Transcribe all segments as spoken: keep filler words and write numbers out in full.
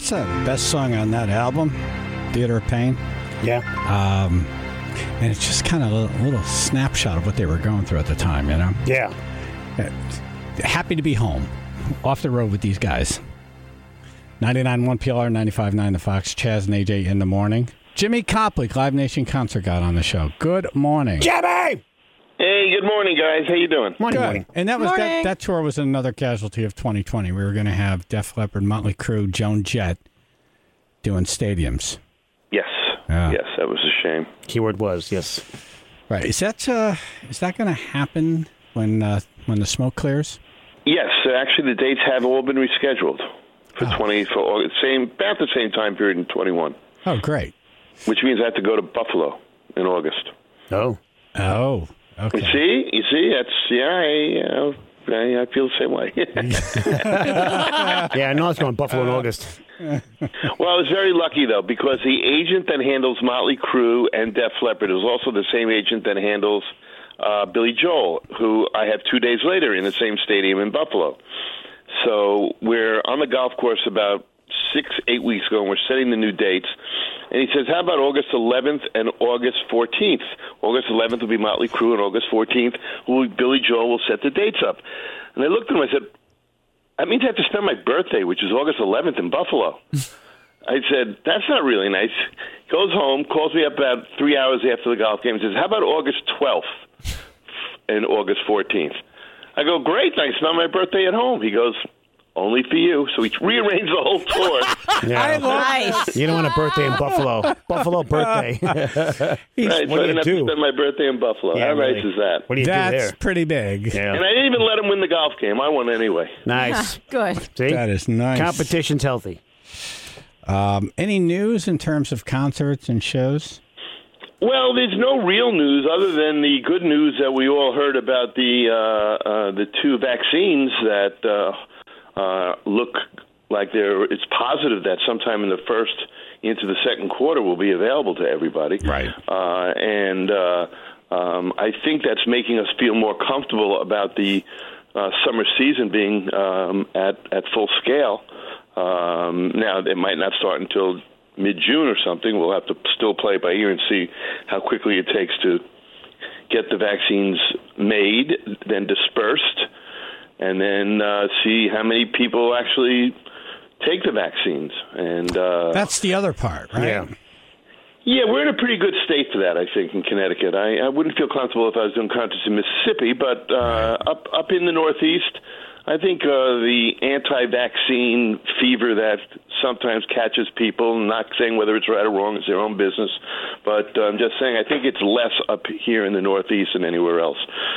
That's the best song on that album, Theater of Pain. Yeah. Um, and it's just kind of a little, little snapshot of what they were going through at the time, you know? Yeah. Happy to be home, off the road with these guys. ninety-nine point one P L R, ninety-five point nine The Fox, Chaz and A J in the morning. Jimmy Copley, Live Nation Concert got on the show. Good morning. Jimmy! Hey, good morning, guys. How you doing? Morning, Good. morning. And that was that, Morning. that tour was another casualty of twenty twenty. We were going to have Def Leppard, Motley Crue, Joan Jett doing stadiums. Yes. Yeah. Yes, that was a shame. Keyword was, yes. Right. Is that uh, is that going to happen when uh, when the smoke clears? Yes, uh, actually, the dates have all been rescheduled for Oh. twenty for August, same about the same time period in twenty-one, Oh, great. which means I have to go to Buffalo in August. Oh. Oh, You okay. see, you see, that's yeah, I, you know, I, I feel the same way. Yeah, I know it's going Buffalo in August. Well, I was very lucky though because the agent that handles Motley Crue and Def Leppard is also the same agent that handles uh, Billy Joel, who I have two days later in the same stadium in Buffalo. So we're on the golf course about six, eight weeks ago, and we're setting the new dates. And he says, how about August eleventh and August fourteenth? August eleventh will be Motley Crue, and August fourteenth, will Billy Joel will set the dates up. And I looked at him, I said, that means I have to spend my birthday, which is August eleventh in Buffalo. I said, that's not really nice. Goes home, calls me up about three hours after the golf game, and says, how about August twelfth and August fourteenth? I go, great, I spend my birthday at home. He goes, only for you. So he rearranged the whole tour. Yeah. Nice. You don't want a birthday in Buffalo. Buffalo birthday. Right, What so do I you didn't have do? to spend my birthday in Buffalo. Yeah, How nice really. is that? What do you That's do there? pretty big. Yeah. And I didn't even let him win the golf game. I won anyway. Nice. Good. See? That is nice. Competition's healthy. Um, any news in terms of concerts and shows? Well, there's no real news other than the good news that we all heard about the uh, uh, the two vaccines that uh, uh, look like they're. It's positive that sometime in the first into the second quarter will be available to everybody. Right. Uh, and uh, um, I think that's making us feel more comfortable about the uh, summer season being um, at at full scale. Um, now it might not start until mid-June or something. We'll have to still play it by ear and see how quickly it takes to get the vaccines made, then dispersed, and then uh, see how many people actually take the vaccines. And uh, That's the other part, right? Yeah. yeah, we're in a pretty good state for that, I think, in Connecticut. I, I wouldn't feel comfortable if I was doing concerts in Mississippi, but uh, up up in the Northeast, I think uh, the anti-vaccine fever that sometimes catches people, not saying whether it's right or wrong, it's their own business, but uh, I'm just saying I think it's less up here in the Northeast than anywhere else.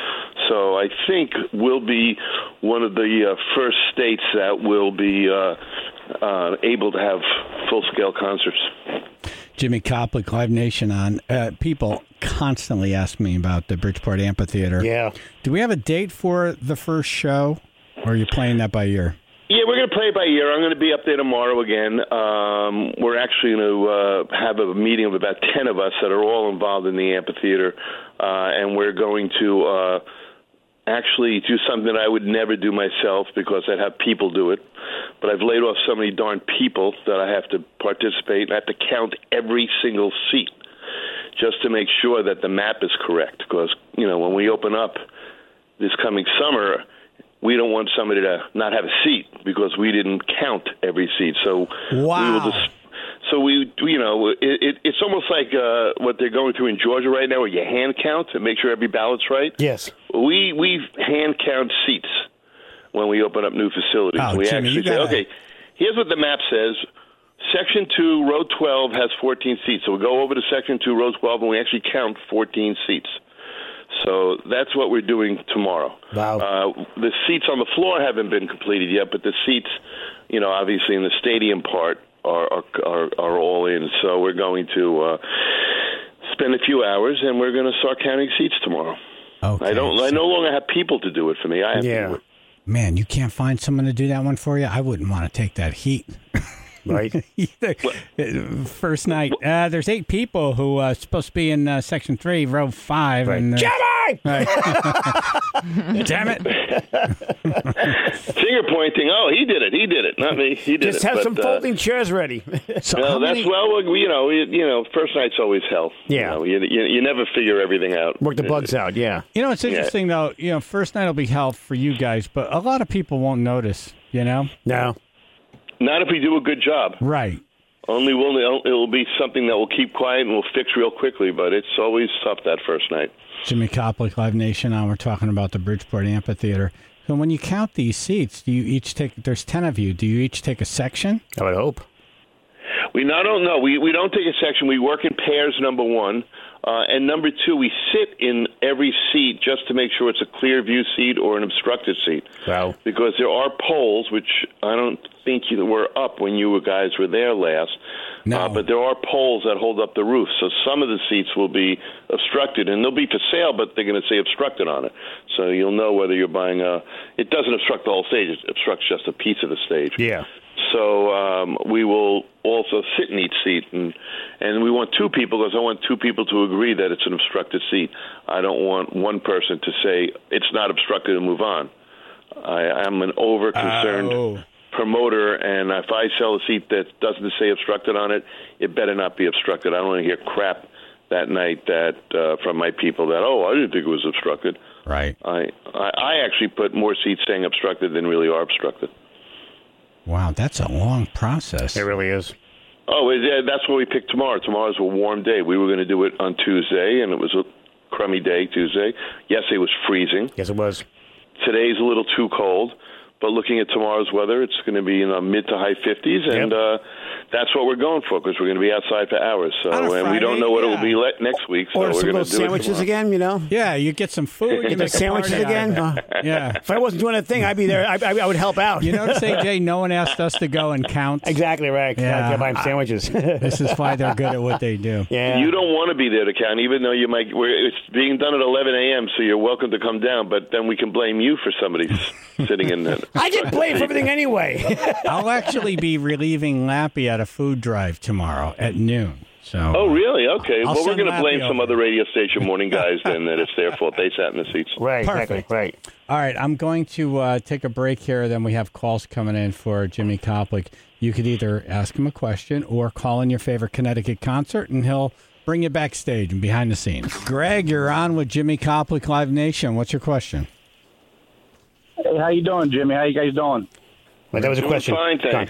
So I think we'll be one of the uh, first states that will be uh, uh, able to have full-scale concerts. Jimmy Copley, Live Nation on. Uh, people constantly ask me about the Bridgeport Amphitheater. Yeah. Do we have a date for the first show, or are you playing that by ear? Yeah, we're going to play it by ear. I'm going to be up there tomorrow again. Um, we're actually going to uh, have a meeting of about ten of us that are all involved in the amphitheater, uh, and we're going to uh, actually do something I would never do myself because I'd have people do it. But I've laid off so many darn people that I have to participate. I have to count every single seat just to make sure that the map is correct. Because, you know, when we open up this coming summer, we don't want somebody to not have a seat because we didn't count every seat. So Wow. we will just, so we, you know, it, it, it's almost like uh, what they're going through in Georgia right now, where you hand count and make sure every ballot's right. Yes. We we hand count seats when we open up new facilities. Oh, we Jimmy, actually you say, gotta- okay, here's what the map says. Section two, row twelve has fourteen seats. So we go over to section two, row twelve, and we actually count fourteen seats. So that's what we're doing tomorrow. Wow. Uh, the seats on the floor haven't been completed yet, but the seats, you know, obviously in the stadium part are are are, are all in. So we're going to uh, spend a few hours, and we're going to start counting seats tomorrow. Okay. I don't. I no longer have people to do it for me. I have Yeah. to do it. Man, you can't find someone to do that one for you? I wouldn't want to take that heat. Right. Either. First night, uh, there's eight people who are supposed to be in uh, Section three, Row five. Right. And, uh, Jimmy! right. Damn it. Finger pointing. Oh, he did it. He did it. Not me. He did Just it. have But, some uh, folding chairs ready. So No, how that's many- well, we- you know, you, you know, first night's always hell. Yeah. You, know, you, you, you never figure everything out. Work the bugs out, yeah. You know, it's interesting, though. You know, first night will be hell for you guys, but a lot of people won't notice, you know? No. Not if we do a good job. Right. Only will it'll be something that will keep quiet and we'll fix real quickly. But it's always tough that first night. Jimmy Koplik, Live Nation, and we're talking about the Bridgeport Amphitheater. So when you count these seats, do you each take, there's ten of you, do you each take a section? I would hope. We not don't know. We we don't take a section. We work in pairs. Number one, uh, and number two, we sit in every seat just to make sure it's a clear view seat or an obstructed seat. Wow. Because there are poles, which I don't think you were up when you guys were there last. No. Uh, but there are poles that hold up the roof, so some of the seats will be obstructed, and they'll be for sale, but they're going to say obstructed on it. So you'll know whether you're buying a. It doesn't obstruct the whole stage; it obstructs just a piece of the stage. Yeah. So um, we will also sit in each seat, and and we want two people because I want two people to agree that it's an obstructed seat. I don't want one person to say it's not obstructed and move on. I am an over concerned Oh. promoter, and if I sell a seat that doesn't say obstructed on it, it better not be obstructed. I don't want to hear crap that night that uh, from my people that oh I didn't think it was obstructed. Right. I I, I actually put more seats saying obstructed than really are obstructed. Wow, that's a long process. It really is. Oh, it- yeah, that's what we picked tomorrow. Tomorrow's a warm day. We were going to do it on Tuesday, and it was a crummy day Tuesday. Yesterday was freezing. Yes, it was. Today's a little too cold. But looking at tomorrow's weather, it's going to be in the mid to high fifties, and Yep. uh, that's what we're going for because we're going to be outside for hours. So, On a and we don't Friday, know what it yeah. will be le- next week. So Order we're some going little to do it sandwiches tomorrow. again, you know? Yeah, you get some food. You Get the make a sandwiches party out of again? it. Oh. Yeah. If I wasn't doing a thing, I'd be there. I, I, I would help out. You notice, A J, no one asked us to go and count. Exactly right. Yeah. I can buy them sandwiches. This is why they're good at what they do. yeah. You don't want to be there to count, even though you might. We're, it's being done at eleven a.m., so you're welcome to come down. But then we can blame you for somebody sitting in there. I get blamed for everything anyway. I'll actually be relieving Lappy at a food drive tomorrow at noon. So. Oh, really? Okay. I'll well, we're send going to blame Lappy some over. other radio station morning guys then that it's their fault. They sat in the seats. right, Perfect. exactly. Right. All right, I'm going to uh, take a break here. Then we have calls coming in for Jimmy Koplik. You could either ask him a question or call in your favorite Connecticut concert, and he'll bring you backstage and behind the scenes. Greg, you're on with Jimmy Koplik, Live Nation. What's your question? Hey, how you doing, Jimmy? How you guys doing? Well, that was a Doing question. fine, thanks.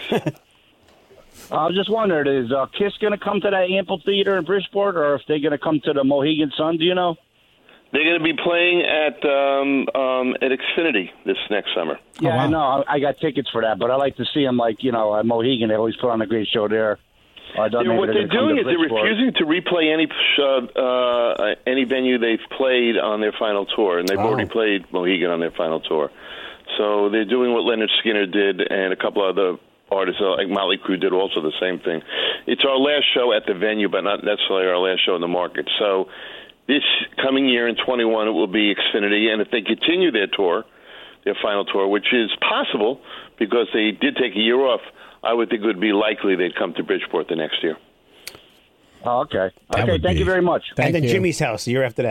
I was just wondering, is uh, Kiss going to come to that amphitheater in Bridgeport, or if they're going to come to the Mohegan Sun? Do you know? They're going to be playing at um, um, at Xfinity this next summer. Yeah, wow. I know. I, I got tickets for that, but I like to see them, like, you know, at Mohegan. They always put on a great show there. I thought Yeah, maybe what they're they're gonna come doing to is they're Bridgeport. refusing to replay any uh, uh, any venue they've played on their final tour, and they've Oh. already played Mohegan on their final tour. So they're doing what Leonard Skinner did, and a couple other artists uh, like Motley Crue did also the same thing. It's our last show at the venue, but not necessarily our last show in the market. So this coming year in twenty-one, it will be Xfinity, and if they continue their tour, their final tour, which is possible because they did take a year off, I would think it would be likely they'd come to Bridgeport the next year. Oh, okay. That Okay, would thank be- you very much. Thank and then you. Jimmy's house the year after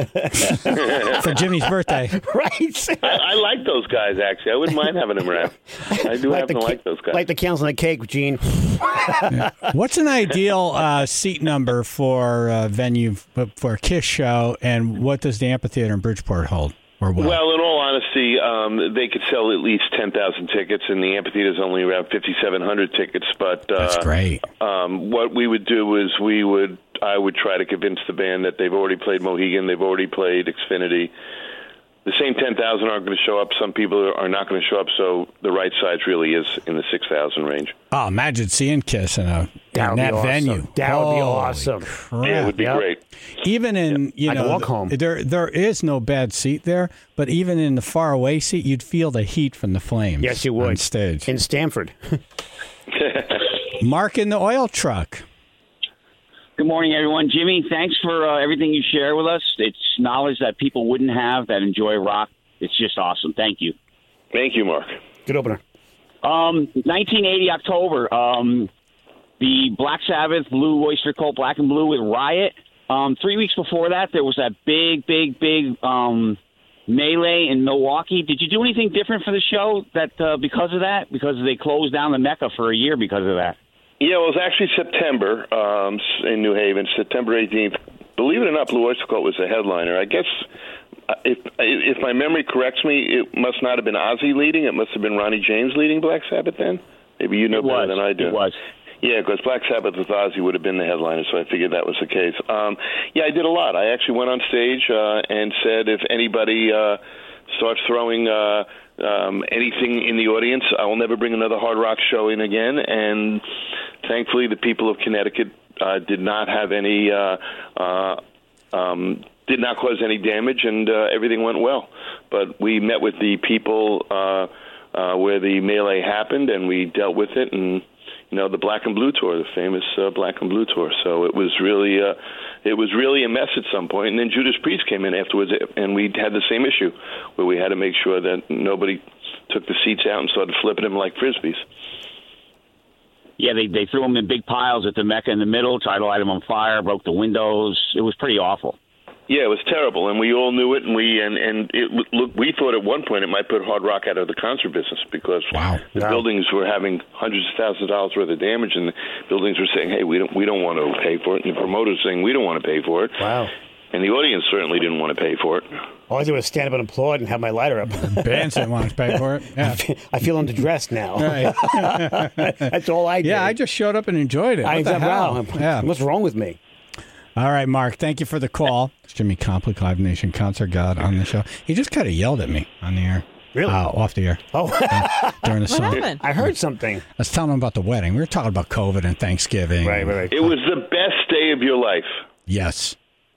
that. For Jimmy's birthday. right. I, I like those guys, actually. I wouldn't mind having them around. I do happen to ca- like those guys. Like the candles on the cake, Gene. What's an ideal uh, seat number for a venue f- for a Kiss show, and what does the amphitheater in Bridgeport hold? Or what? Well, in all honesty, um, they could sell at least ten thousand tickets, and the amphitheater's only around fifty-seven hundred tickets. But uh, That's great. Um, what we would do is we would, I would try to convince the band that they've already played Mohegan, they've already played Xfinity. The same ten thousand aren't going to show up. Some people are not going to show up, so the right size really is in the six thousand range. Oh, imagine seeing Kiss in, a, That in would be that awesome. venue. That would be Holy awesome. crap. Yeah, it would be Yep. great. Even in, you I know, could walk home. there there is no bad seat there, but even in the far away seat, you'd feel the heat from the flames. Yes, you would. on stage. In Stanford. Mark in the oil truck. Good morning, everyone. Jimmy, thanks for uh, everything you share with us. It's knowledge that people wouldn't have that enjoy rock. It's just awesome. Thank you. Thank you, Mark. Good opener. Um, nineteen eighty October, um, the Black Sabbath Blue Oyster Cult Black and Blue with Riot Um, three weeks before that, there was that big, big, big um, melee in Milwaukee. Did you do anything different for the show that uh, because of that? Because they closed down the Mecca for a year because of that. Yeah, well, it was actually September um, in New Haven, September eighteenth. Believe it or not, Blue Oyster Cult was the headliner. I guess if if my memory corrects me, it must not have been Ozzy leading. It must have been Ronnie James leading Black Sabbath then. Maybe you know It better was. than I do. It was. Yeah, because Black Sabbath with Ozzy would have been the headliner, so I figured that was the case. Um, yeah, I did a lot. I actually went on stage uh, and said if anybody uh, starts throwing uh, um, anything in the audience, I will never bring another hard rock show in again. And thankfully, the people of Connecticut uh, did not have any, uh, uh, um, did not cause any damage, and uh, everything went well. But we met with the people uh, uh, where the melee happened, and we dealt with it, and you know, the Black and Blue tour, the famous uh, Black and Blue tour. So it was really, uh, it was really a mess at some point. And then Judas Priest came in afterwards, and we had the same issue, where we had to make sure that nobody took the seats out and started flipping them like frisbees. Yeah, they they threw them in big piles at the Mecca in the middle, tried to light them on fire, broke the windows. It was pretty awful. Yeah, it was terrible, and we all knew it, and we and and it, look, we thought at one point it might put hard rock out of the concert business because Wow. the Wow. buildings were having hundreds of thousands of dollars worth of damage, and the buildings were saying, "Hey, we don't we don't want to pay for it," and the promoters saying, "We don't want to pay for it." Wow. And the audience certainly didn't want to pay for it. All I did was stand up and applaud and have my lighter up. Bands didn't want to pay for it. Yeah. I feel underdressed now. Right. That's all I did. Yeah, I just showed up and enjoyed it. What I the hell? wow. Yeah. What's wrong with me? All right, Mark, thank you for the call. It's Jimmy Complik, Live Nation Concert God on the show. He just kind of yelled at me on the air. Really? Uh, off the air. Oh, During the What song. happened? I heard something. I was telling him about the wedding. We were talking about COVID and Thanksgiving. Right, right, right. It was the best day of your life. Yes.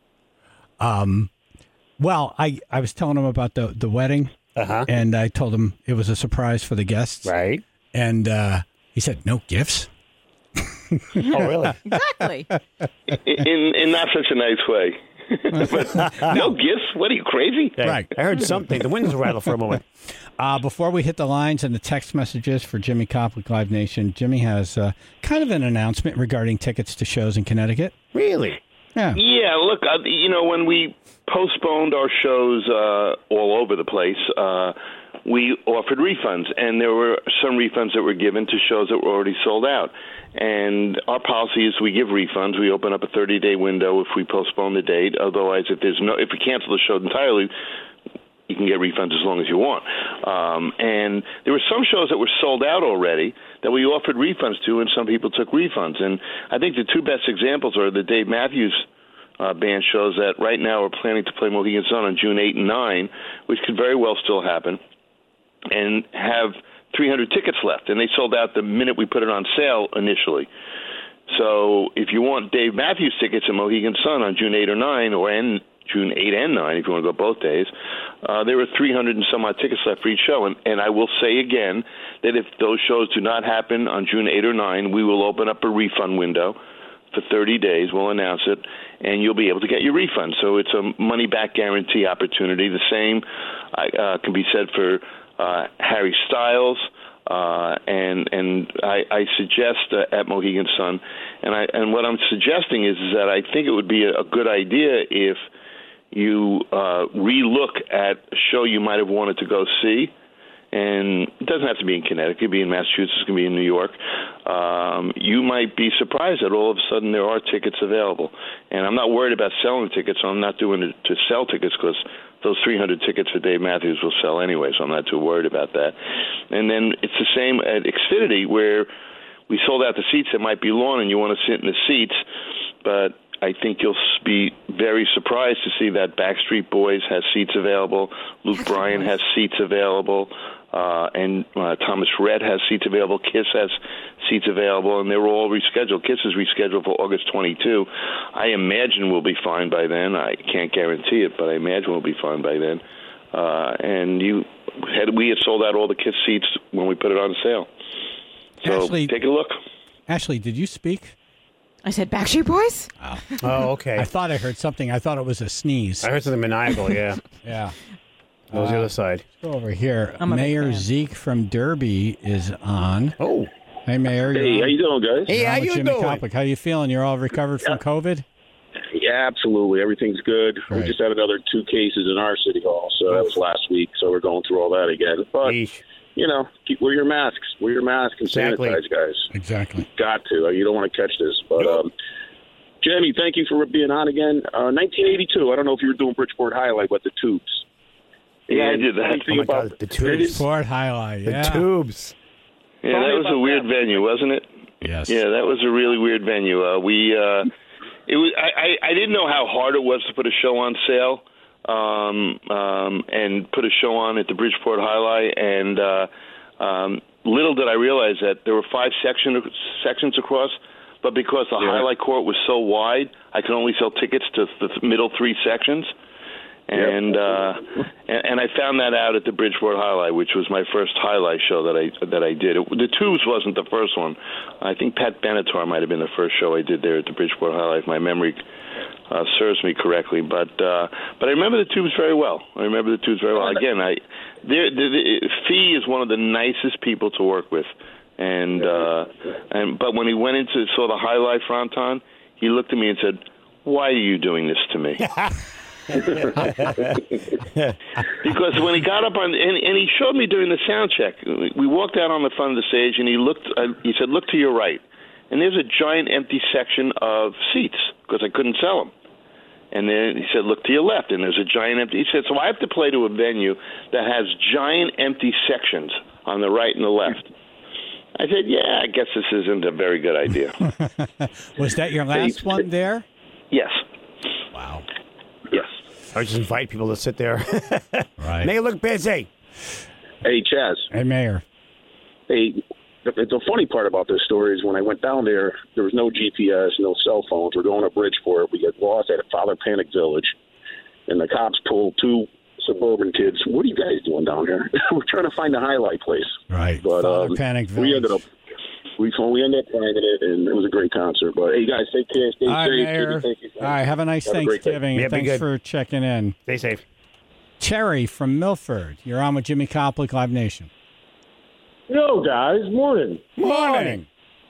Um. Well, I, I was telling him about the, the wedding, Uh-huh. and I told him it was a surprise for the guests. Right. And uh, he said, no gifts? Oh, really? Exactly. in in not such a nice way. But no gifts? What are you, crazy? Hey, Right. I heard something. The windows rattled for a moment. Uh, before we hit the lines and the text messages for Jimmy Complik, Live Nation, Jimmy has uh, kind of an announcement regarding tickets to shows in Connecticut. Really? Yeah. Yeah, look, uh, you know, when we postponed our shows uh, all over the place, uh, we offered refunds, and there were some refunds that were given to shows that were already sold out. And our policy is we give refunds. We open up a thirty-day window if we postpone the date. Otherwise, if there's no, if we cancel the show entirely, you can get refunds as long as you want. Um, and there were some shows that were sold out already that we offered refunds to, and some people took refunds. And I think the two best examples are the Dave Matthews uh, Band shows that right now are planning to play Mohegan Sun on June eighth and nine, which could very well still happen, and have three hundred tickets left. And they sold out the minute we put it on sale initially. So if you want Dave Matthews tickets at Mohegan Sun on June eighth or nine, or in June eighth and nine, if you want to go both days, uh, there were three hundred and some odd tickets left for each show. And, and I will say again that if those shows do not happen on June eighth or nine, we will open up a refund window for thirty days. We'll announce it, and you'll be able to get your refund. So it's a money-back guarantee opportunity. The same uh, can be said for uh, Harry Styles. Uh, and and I, I suggest uh, at Mohegan Sun, and I and what I'm suggesting is, is that I think it would be a, a good idea if you uh, relook at a show you might have wanted to go see, and it doesn't have to be in Connecticut, it could be in Massachusetts, it could be in New York. Um, you might be surprised that all of a sudden there are tickets available, and I'm not worried about selling tickets, so I'm not doing it to sell tickets because those three hundred tickets for Dave Matthews will sell anyway, so I'm not too worried about that. And then it's the same at Xfinity, where we sold out the seats that might be long and you want to sit in the seats, but I think you'll be very surprised to see that Backstreet Boys has seats available, Luke Bryan has seats available, uh, and uh, Thomas Rhett has seats available, Kiss has seats available, and they were all rescheduled. Kiss is rescheduled for August twenty-second. I imagine we'll be fine by then. I can't guarantee it, but I imagine we'll be fine by then. Uh, and you had we had sold out all the Kiss seats when we put it on sale. So Ashley, take a look. Ashley, did you speak? I said Backstreet Boys? Oh, okay. I thought I heard something. I thought it was a sneeze. I heard something maniacal, yeah. Yeah. That was the other side. Go over here. I'm a big Mayor fan. Zeke from Derby is on. Oh. Hey, Mayor. Hey, you're how on. you doing, guys? Hey, You're how on with you Jimmy doing? Complik. How you feeling? You're all recovered from COVID? Yeah, absolutely. Everything's good. Right. We just had another two cases in our city hall, so that was last week. So we're going through all that again. But Yeesh. you know, keep, wear your masks. Wear your mask and Exactly. sanitize, guys. Exactly. Got to. You don't want to catch this. But um, Jamie, thank you for being on again. Uh, nineteen eighty-two. I don't know if you were doing Bridgeport Highlight, but the Tubes. Yeah, I And did that. funny thing Oh, my about God, the Tubes. Sport highlight. The Yeah. Tubes. Yeah, Tell me that was a about weird that. venue, wasn't it? Yes. Yeah, that was a really weird venue. Uh, we, uh, it was. I, I, I didn't know how hard it was to put a show on sale, um, um, and put a show on at the Bridgeport Highlight. And uh, um, little did I realize that there were five section sections across, but because the Yeah. Highlight court was so wide, I could only sell tickets to the middle three sections. And, uh, and and I found that out at the Bridgeport Highlight, which was my first highlight show that I that I did. It, the Tubes wasn't the first one. I think Pat Benatar might have been the first show I did there at the Bridgeport Highlight, if my memory uh, serves me correctly. But uh, but I remember the Tubes very well. I remember the Tubes very well. Again, I the, the, the Fee is one of the nicest people to work with, and uh, and but when he went into saw the highlight for Anton, he looked at me and said, "Why are you doing this to me?" Because when he got up on and, and he showed me during the sound check, we walked out on the front of the stage and he looked. Uh, he said, "Look to your right," and there's a giant empty section of seats because I couldn't sell them. And then he said, "Look to your left," and there's a giant empty. He said, "So I have to play to a venue that has giant empty sections on the right and the left." I said, "Yeah, I guess this isn't a very good idea." Was that your last one there? Yes. Wow. Yes. I just invite people to sit there. Right. Make it look busy. Hey, Chaz. Hey, Mayor. Hey, the, the funny part about this story is when I went down there, there was no G P S, no cell phones. We're going to Bridgeport. We get lost at Father Panic Village, and the cops pulled two suburban kids. What are you guys doing down here? We're trying to find the highlight place. Right. But Father um, Panic we Village. ended up we we ended up finding it, and it was a great concert. But hey, guys, take care. Stay All right, safe. Mayor. Thank you. All right, have a nice Have a great day. Thanksgiving. Yeah, and be thanks good. for checking in. Stay safe. Terry from Milford. You're on with Jimmy Coplick, Live Nation. Yo, guys, morning. Morning.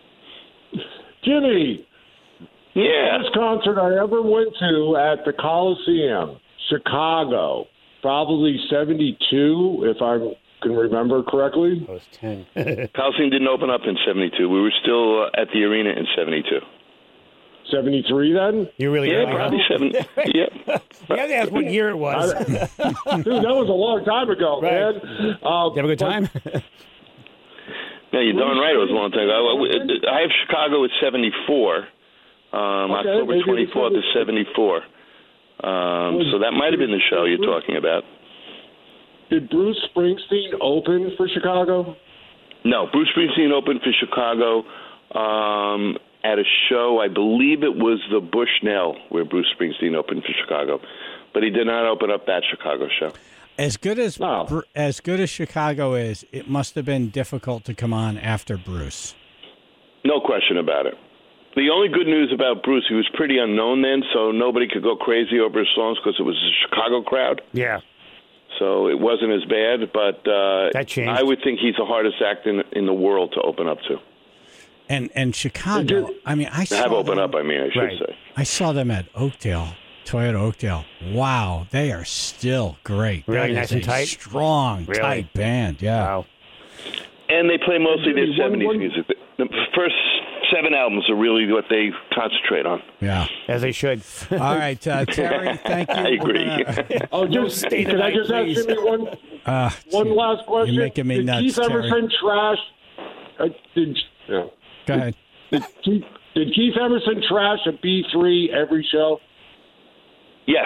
Jimmy, Yeah. first concert I ever went to at the Coliseum, Chicago, probably seventy-two, if I can remember correctly. I was ten. Coliseum didn't open up in seventy-two. We were still uh, at the arena in seventy-two. seventy-three then? You really Yeah, early, huh? probably seven. Yeah. You have to ask what year it was. I- Dude, that was a long time ago, Right. man. Uh, You have a good time? No, you're darn right. It was a long time ago. I I have Chicago at seventy-four. Um, Okay, October maybe it was twenty-fourth is seventy-four. Um, so that might have been the show you're talking about. Did Bruce Springsteen open for Chicago? No, Bruce Springsteen opened for Chicago um, at a show. I believe it was the Bushnell where Bruce Springsteen opened for Chicago, but he did not open up that Chicago show. As good as Oh. Bru- as good as Chicago is, it must have been difficult to come on after Bruce. No question about it. The only good news about Bruce, he was pretty unknown then, so nobody could go crazy over his songs because it was a Chicago crowd. Yeah. So it wasn't as bad, but uh, That changed. I would think he's the hardest act in, in the world to open up to. And and Chicago, I mean, I To saw have opened them, up, I mean, I should Right. say. I saw them at Oakdale, Toyota Oakdale. Wow, they are still great. Really That nice is and a tight? strong, Really? tight band. Yeah. Wow. And they play mostly their One- seventies one- music. The first seven albums are really what they concentrate on. Yeah. As they should. All right, uh, Terry, thank you. I agree. We're gonna- Oh, just state can I tonight, just please. ask Jimmy one uh, one last question? You're making me did nuts, Keith Terry. Emerson trash? Uh, did yeah. Go ahead. Did Keith, did Keith Emerson trash a B three every show? Yes.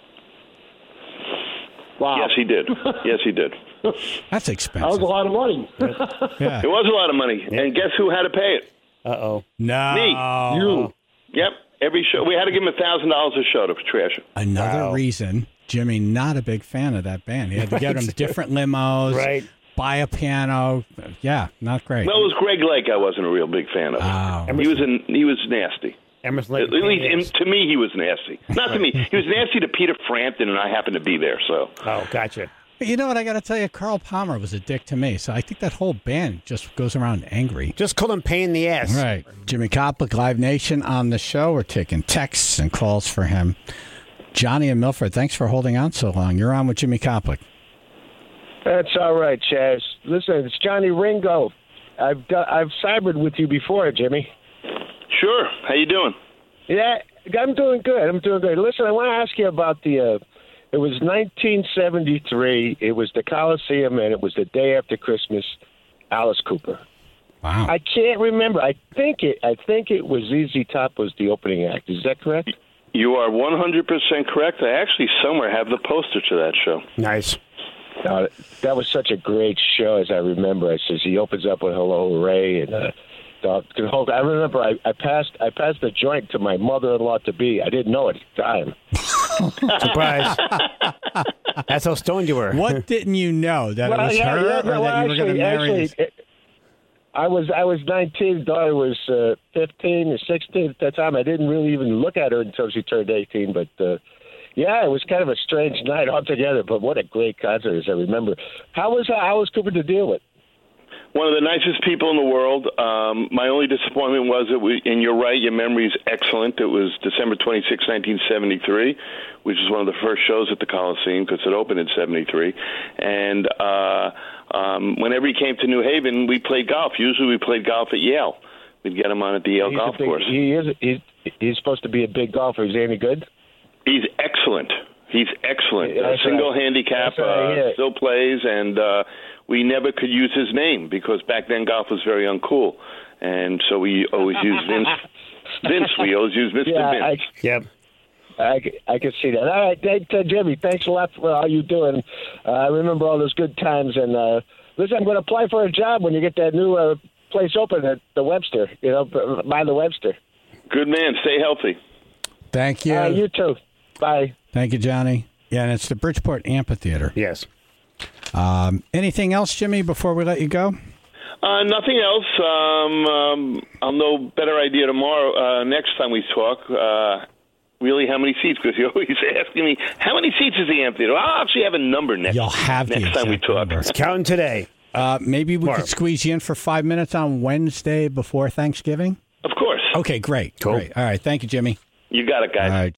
Wow. Yes, he did. Yes, he did. That's That expensive. was a lot of money. Yeah. It was a lot of money. And guess who had to pay it? Uh-oh. No. Me. You. Yep. Every show. We had to give him one thousand dollars a show to trash it. Another Wow. reason Jimmy not a big fan of that band. He had to get him different limos, Right. buy a piano. Yeah, not great. Well, it was Greg Lake I wasn't a real big fan of. Wow. He was an, he was nasty. Emerson At Lake. least in, to me, he was nasty. Not to me. He was nasty to Peter Frampton, and I happened to be there. So Oh, gotcha. But you know what? I got to tell you, Carl Palmer was a dick to me. So I think that whole band just goes around angry. Just call him pain in the ass. Right. Jimmy Koplik, Live Nation on the show. We're taking texts and calls for him. Johnny and Milford, thanks for holding on so long. You're on with Jimmy Koplik. That's all right, Chaz. Listen, it's Johnny Ringo. I've done, I've cybered with you before, Jimmy. Sure. How you doing? Yeah, I'm doing good. I'm doing good. Listen, I want to ask you about the. Uh, it was nineteen seventy-three. It was the Coliseum, and it was the day after Christmas. Alice Cooper. Wow. I can't remember. I think it. I think it was Z Z Top was the opening act. Is that correct? You are one hundred percent correct. I actually somewhere have the poster to that show. Nice. Uh, that was such a great show, as I remember. I says he opens up with "Hello, Hooray," and uh, the, the whole. I remember I, I passed I passed the joint to my mother-in-law to be. I didn't know it at the time. Surprise! That's how stoned you were. What didn't you know that well, it was yeah, her, yeah, or well, that you were going to marry? Actually, This? it, I was I was nineteen. Daughter was uh, fifteen or sixteen at that time. I didn't really even look at her until she turned eighteen. But uh, yeah, it was kind of a strange night altogether. But what a great concert, as I remember. How was uh, Alice Cooper to deal with? One of the nicest people in the world. Um, my only disappointment was that we, and you're right, your memory is excellent. It was December twenty-sixth, nineteen seventy-three, which is one of the first shows at the Coliseum because it opened in seventy-three. And uh, um, whenever he came to New Haven, we played golf. Usually we played golf at Yale. We'd get him on at the Yale he's golf big, course. He is. He's, he's supposed to be a big golfer. Is he any good? He's excellent. He's excellent. Yeah, uh, single right. handicap, Right, uh, still plays, and uh, we never could use his name because back then golf was very uncool, and so we always used Vince. Vince, we always used Mister Yeah, Vince. I, Yep. I, I can see that. All right, hey, uh, Jimmy, thanks a lot for all you doing. Uh, I remember all those good times. And uh, listen, I'm going to apply for a job when you get that new uh, place open at the Webster, you know, by the Webster. Good man. Stay healthy. Thank you. Uh, you too. Bye. Thank you, Johnny. Yeah, and it's the Bridgeport Amphitheater. Yes. Um, anything else, Jimmy, before we let you go? Uh, nothing else. Um, um, I'll know better idea tomorrow. Uh, next time we talk. Uh, really, how many seats? Because you're always asking me how many seats is the amphitheater. I'll actually have a number next. You'll have the next time we exact talk. number. It's counting today. Uh, maybe we Mark. could squeeze you in for five minutes on Wednesday before Thanksgiving. Of course. Okay, great. Cool. Great. All right. Thank you, Jimmy. You got it, guys. All right.